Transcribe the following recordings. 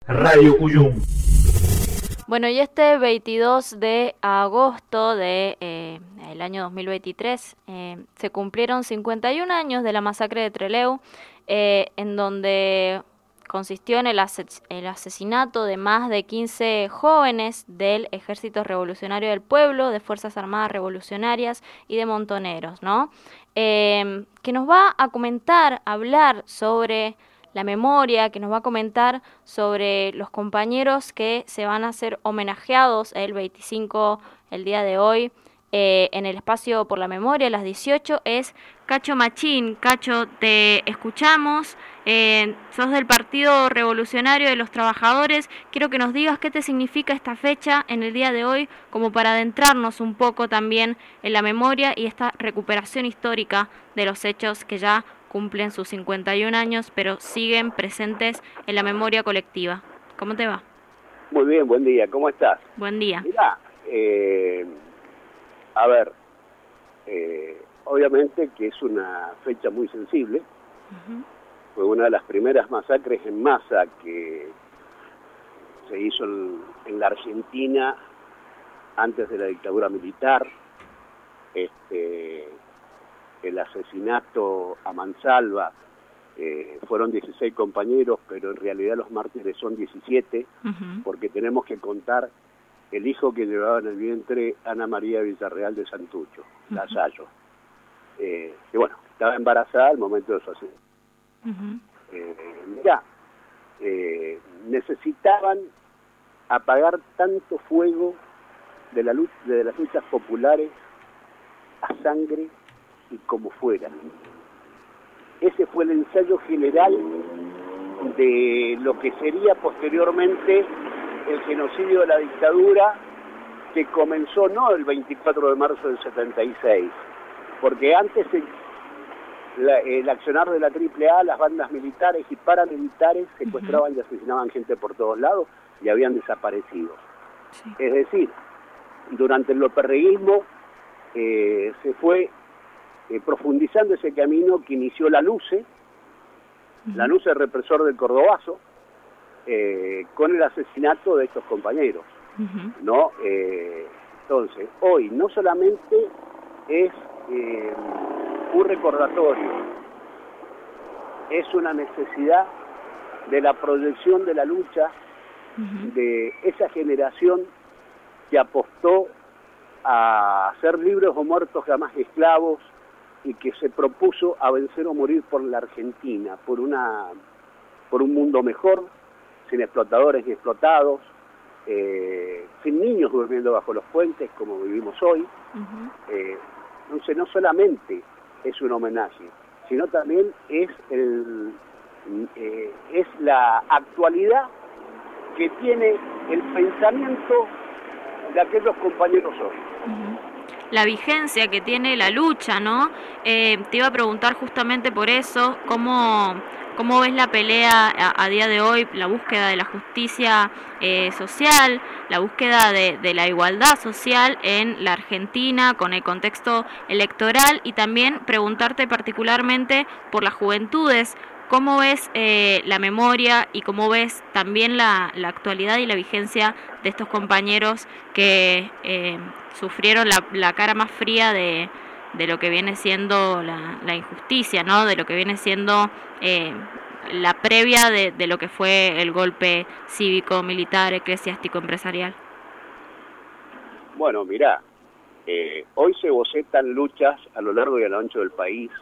Radio Cuyum. Bueno, y este 22 de agosto de el año 2023 se cumplieron 51 años de la masacre de Trelew, en donde consistió en el asesinato de más de 15 jóvenes del Ejército Revolucionario del Pueblo, de Fuerzas Armadas Revolucionarias y de montoneros, ¿no? Que nos va a hablar sobre la memoria, que nos va a comentar sobre los compañeros que se van a ser homenajeados el 25, el día de hoy, en el espacio por la memoria, a las 18, es Cacho Machín. Cacho, te escuchamos, sos del Partido Revolucionario de los Trabajadores. Quiero que nos digas qué te significa esta fecha en el día de hoy, como para adentrarnos un poco también en la memoria y esta recuperación histórica de los hechos que ya cumplen sus 51 años, pero siguen presentes en la memoria colectiva. ¿Cómo te va? Muy bien, buen día. ¿Cómo estás? Buen día. Mirá, a ver, obviamente que es una fecha muy sensible. Fue una de las primeras masacres en masa que se hizo en la Argentina antes de la dictadura militar. El asesinato a mansalva, fueron 16 compañeros, pero en realidad los mártires son 17, porque tenemos que contar el hijo que llevaba en el vientre Ana María Villarreal de Santucho, la Sayo, que bueno, estaba embarazada al momento de su asesinato. Mirá, necesitaban apagar tanto fuego de las luchas populares a sangre y como fueran. Ese fue el ensayo general de lo que sería posteriormente el genocidio de la dictadura, que comenzó no el 24 de marzo del 76, porque antes el accionar de la AAA, las bandas militares y paramilitares secuestraban y asesinaban gente por todos lados y habían desaparecido. Sí. Es decir, durante el loperreguismo se fue profundizando ese camino que inició la LUCE represor del Cordobazo, con el asesinato de estos compañeros, ¿no? Entonces, hoy no solamente es un recordatorio, es una necesidad de la proyección de la lucha de esa generación que apostó a ser libres o muertos jamás esclavos, y que se propuso a vencer o morir por la Argentina, por un mundo mejor, sin explotadores ni explotados, sin niños durmiendo bajo los puentes como vivimos hoy. Entonces no solamente es un homenaje, sino también es la actualidad que tiene el pensamiento de aquellos compañeros hoy. La vigencia que tiene la lucha, ¿no? Te iba a preguntar justamente por eso, ¿cómo ves la pelea a día de hoy, la búsqueda de la justicia social, la búsqueda de la igualdad social en la Argentina con el contexto electoral? Y también preguntarte particularmente por las juventudes, ¿cómo ves la memoria y cómo ves también la actualidad y la vigencia de estos compañeros que sufrieron la cara más fría de lo que viene siendo la injusticia, ¿no? De lo que viene siendo la previa de lo que fue el golpe cívico, militar, eclesiástico, empresarial? Bueno, mirá, hoy se bocetan luchas a lo largo y a lo ancho del país.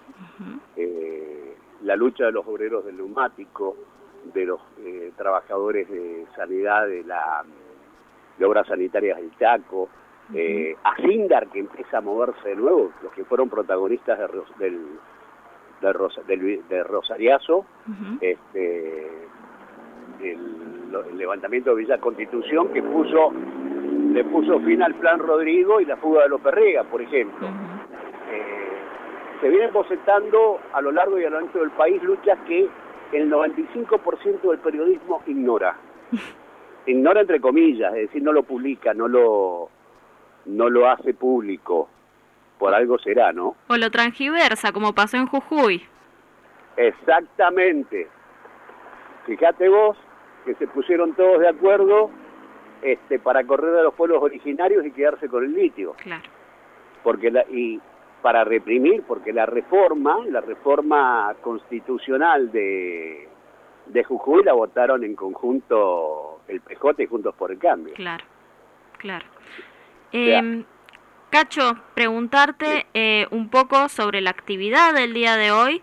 La lucha de los obreros del neumático, de los trabajadores de sanidad de obras sanitarias del Chaco, Asindar, que empieza a moverse de nuevo, los que fueron protagonistas de Rosariazo, el levantamiento de Villa Constitución, que le puso fin al Plan Rodrigo y la fuga de Loperrega, por ejemplo. Se vienen bocetando a lo largo y a lo ancho del país luchas que el 95% del periodismo ignora. Ignora entre comillas, es decir, no lo publica, no lo hace público. Por algo será, ¿no? O lo transgiversa, como pasó en Jujuy. Exactamente. Fíjate vos que se pusieron todos de acuerdo para correr a los pueblos originarios y quedarse con el litio. Claro. Y para reprimir, porque la reforma constitucional de Jujuy la votaron en conjunto el PJ y Juntos por el Cambio. Claro, claro. Cacho, preguntarte un poco sobre la actividad del día de hoy.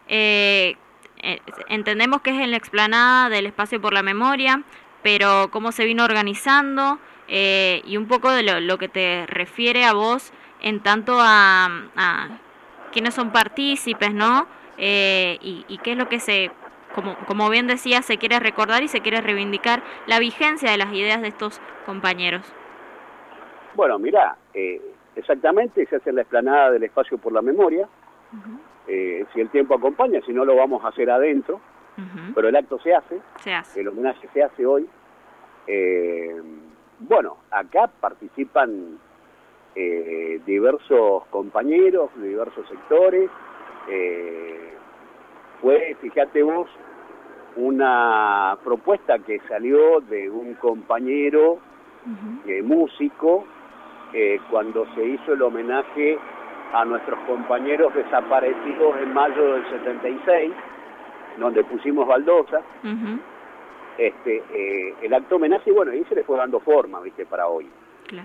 Entendemos que es en la explanada del Espacio por la Memoria, pero cómo se vino organizando y un poco de lo que te refiere a vos en tanto a quiénes son partícipes, ¿no? Y qué es lo que como bien decía, se quiere recordar y se quiere reivindicar la vigencia de las ideas de estos compañeros. Bueno, mirá, exactamente se hace en la explanada del Espacio por la Memoria. Si el tiempo acompaña, si no lo vamos a hacer adentro, pero el acto se hace, el homenaje se hace hoy. Bueno, acá participan diversos compañeros de diversos sectores. Fue, fíjate vos, una propuesta que salió de un compañero músico cuando se hizo el homenaje a nuestros compañeros desaparecidos en mayo del 76, donde pusimos baldosas. El acto homenaje, bueno, ahí se le fue dando forma, ¿viste?, para hoy. Claro.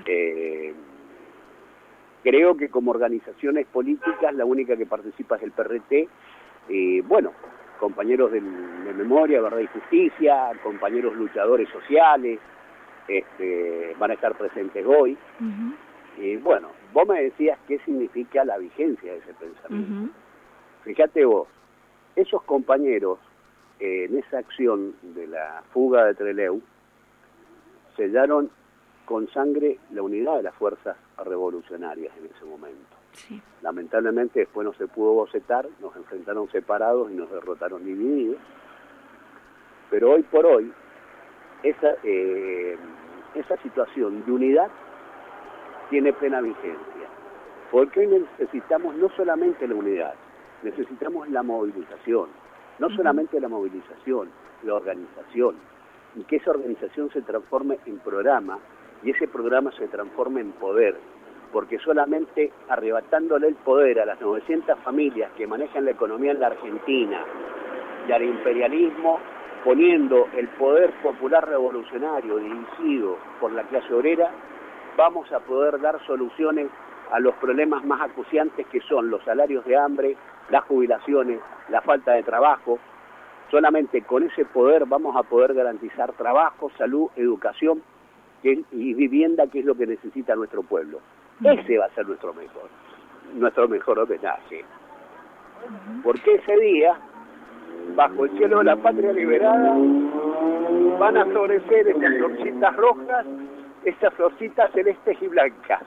Creo que como organizaciones políticas la única que participa es el PRT. Bueno, compañeros de Memoria, Verdad y Justicia, compañeros luchadores sociales, van a estar presentes hoy. Y bueno, vos me decías qué significa la vigencia de ese pensamiento. Fíjate vos, esos compañeros en esa acción de la fuga de Trelew sellaron con sangre la unidad de las fuerzas revolucionarias en ese momento. Sí. Lamentablemente después no se pudo bocetar, nos enfrentaron separados y nos derrotaron divididos, pero hoy por hoy esa situación de unidad tiene plena vigencia, porque hoy necesitamos no solamente la unidad, necesitamos la movilización, no solamente la movilización, la organización, y que esa organización se transforme en programa, y ese programa se transforme en poder, porque solamente arrebatándole el poder a las 900 familias que manejan la economía en la Argentina y al imperialismo, poniendo el poder popular revolucionario dirigido por la clase obrera, vamos a poder dar soluciones a los problemas más acuciantes que son los salarios de hambre, las jubilaciones, la falta de trabajo. Solamente con ese poder vamos a poder garantizar trabajo, salud, educación y vivienda, que es lo que necesita nuestro pueblo. Ese va a ser nuestro mejor homenaje. Porque ese día, bajo el cielo de la patria liberada, van a florecer estas florcitas rojas, estas florcitas celestes y blancas.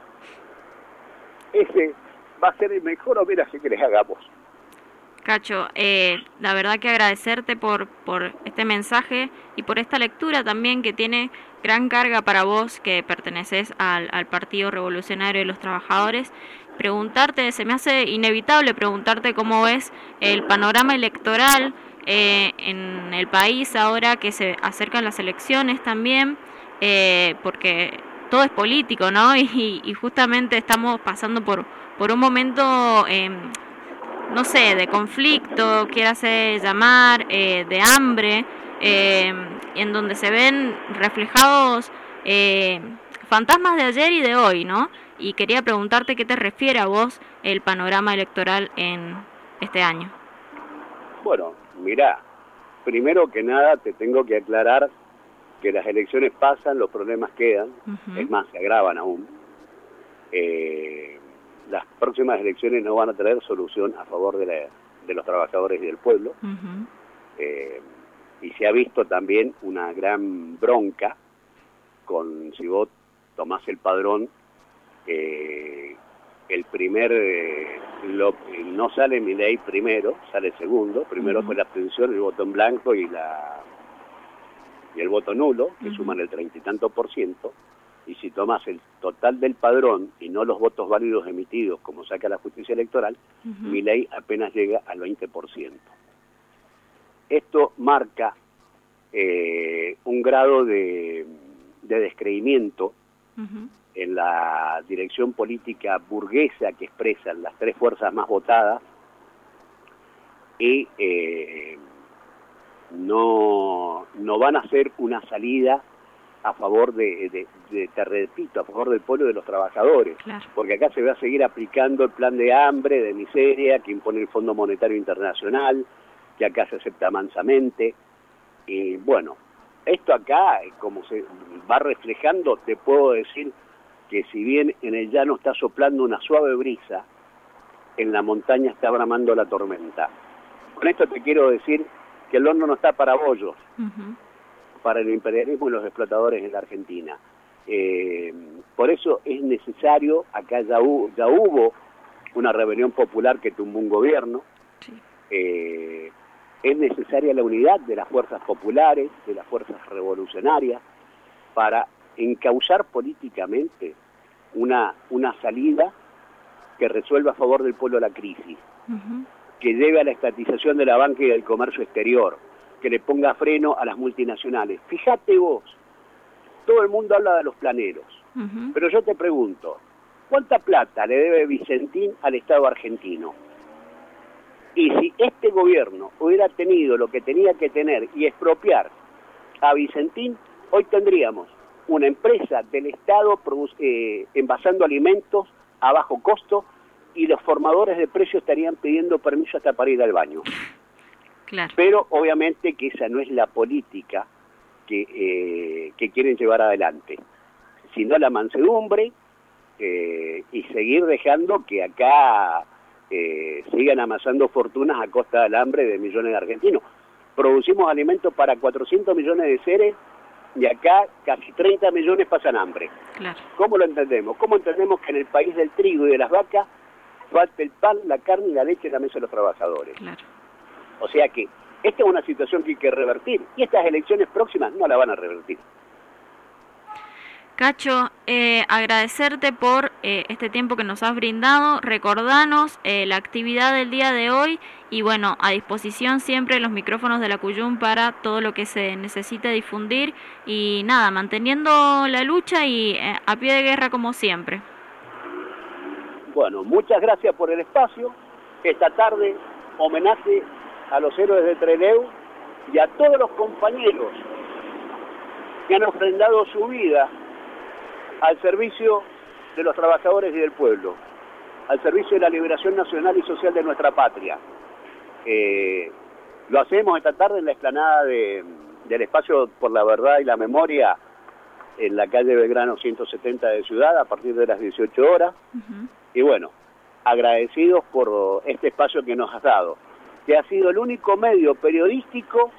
Ese va a ser el mejor homenaje que les hagamos. Cacho, la verdad que agradecerte por este mensaje y por esta lectura también que tiene gran carga para vos, que perteneces al Partido Revolucionario de los Trabajadores. Preguntarte, se me hace inevitable preguntarte cómo ves el panorama electoral en el país ahora que se acercan las elecciones también, porque todo es político, ¿no? Y justamente estamos pasando por un momento no sé, de conflicto, quierase llamar, de hambre, en donde se ven reflejados fantasmas de ayer y de hoy, ¿no? Y quería preguntarte qué te refiere a vos el panorama electoral en este año. Bueno, mirá, primero que nada te tengo que aclarar que las elecciones pasan, los problemas quedan, es más, se agravan aún. Las próximas elecciones no van a traer solución a favor de los trabajadores y del pueblo. Y se ha visto también una gran bronca con, si vos tomás el padrón, el primer, no sale Milei primero, sale segundo. Primero fue la abstención, el voto en blanco y el voto nulo, que suman el 30 y tanto %. Y si tomas el total del padrón y no los votos válidos emitidos, como saca la justicia electoral, Milei apenas llega al 20%. Esto marca un grado de descreimiento en la dirección política burguesa que expresan las tres fuerzas más votadas, y no van a hacer una salida a favor te repito, a favor del pueblo y de los trabajadores, claro. Porque acá se va a seguir aplicando el plan de hambre, de miseria, que impone el Fondo Monetario Internacional, que acá se acepta mansamente, y bueno, esto acá, como se va reflejando, te puedo decir que si bien en el llano está soplando una suave brisa, en la montaña está bramando la tormenta. Con esto te quiero decir que el horno no está para bollos, para el imperialismo y los explotadores en la Argentina. Por eso es necesario, acá ya hubo una rebelión popular que tumbó un gobierno, sí. Es necesaria la unidad de las fuerzas populares, de las fuerzas revolucionarias, para encauzar políticamente una salida que resuelva a favor del pueblo la crisis, que lleve a la estatización de la banca y del comercio exterior, que le ponga freno a las multinacionales. Fíjate vos, todo el mundo habla de los planeros, pero yo te pregunto, ¿cuánta plata le debe Vicentín al Estado argentino? Y si este gobierno hubiera tenido lo que tenía que tener y expropiar a Vicentín, hoy tendríamos una empresa del Estado envasando alimentos a bajo costo, y los formadores de precios estarían pidiendo permiso hasta para ir al baño. Claro. Pero obviamente que esa no es la política que quieren llevar adelante, sino la mansedumbre, y seguir dejando que acá sigan amasando fortunas a costa del hambre de millones de argentinos. Producimos alimentos para 400 millones de seres y acá casi 30 millones pasan hambre. Claro. ¿Cómo lo entendemos? ¿Cómo entendemos que en el país del trigo y de las vacas falta el pan, la carne y la leche en la mesa de los trabajadores? Claro. O sea que esta es una situación que hay que revertir, y estas elecciones próximas no la van a revertir. Cacho, agradecerte por este tiempo que nos has brindado, recordanos la actividad del día de hoy, y bueno, a disposición siempre los micrófonos de la Cuyum para todo lo que se necesite difundir, y nada, manteniendo la lucha y a pie de guerra como siempre. Bueno, muchas gracias por el espacio. Esta tarde, homenaje a los héroes de Trelew y a todos los compañeros que han ofrendado su vida al servicio de los trabajadores y del pueblo, al servicio de la liberación nacional y social de nuestra patria. Lo hacemos esta tarde en la explanada del Espacio por la Verdad y la Memoria, en la calle Belgrano 170 de Ciudad, a partir de las 18 horas. Y bueno, agradecidos por este espacio que nos has dado, que ha sido el único medio periodístico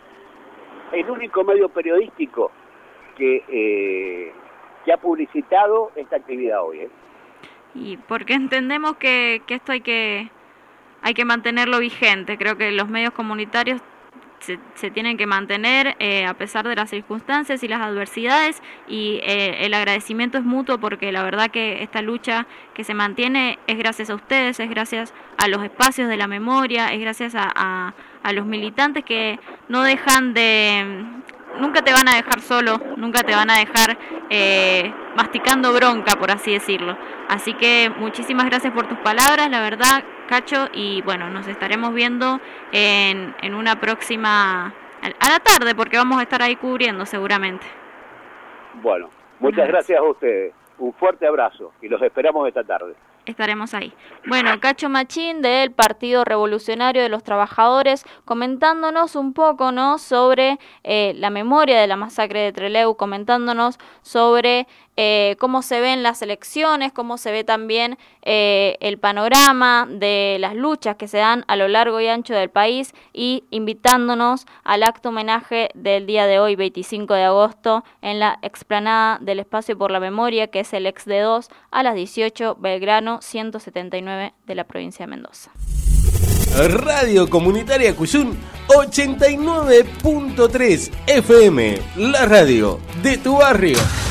que ha publicitado esta actividad hoy. Y porque entendemos que esto hay que mantenerlo vigente. Creo que los medios comunitarios se tienen que mantener a pesar de las circunstancias y las adversidades, y el agradecimiento es mutuo, porque la verdad que esta lucha que se mantiene es gracias a ustedes, es gracias a los espacios de la memoria, es gracias a los militantes que no dejan nunca te van a dejar solo, nunca te van a dejar masticando bronca, por así decirlo. Así que muchísimas gracias por tus palabras, la verdad, Cacho, y bueno, nos estaremos viendo en una próxima, a la tarde, porque vamos a estar ahí cubriendo seguramente. Bueno, muchas gracias a ustedes, un fuerte abrazo y los esperamos esta tarde. Estaremos ahí. Bueno, Cacho Machín del Partido Revolucionario de los Trabajadores, comentándonos un poco, ¿no?, sobre la memoria de la masacre de Trelew, comentándonos sobre cómo se ven las elecciones, cómo se ve también el panorama de las luchas que se dan a lo largo y ancho del país, y invitándonos al acto homenaje del día de hoy, 25 de agosto, en la explanada del Espacio por la Memoria, que es el ex D2, a las 18, Belgrano 179 de la provincia de Mendoza. Radio Comunitaria Cuyum 89.3 FM, la radio de tu barrio.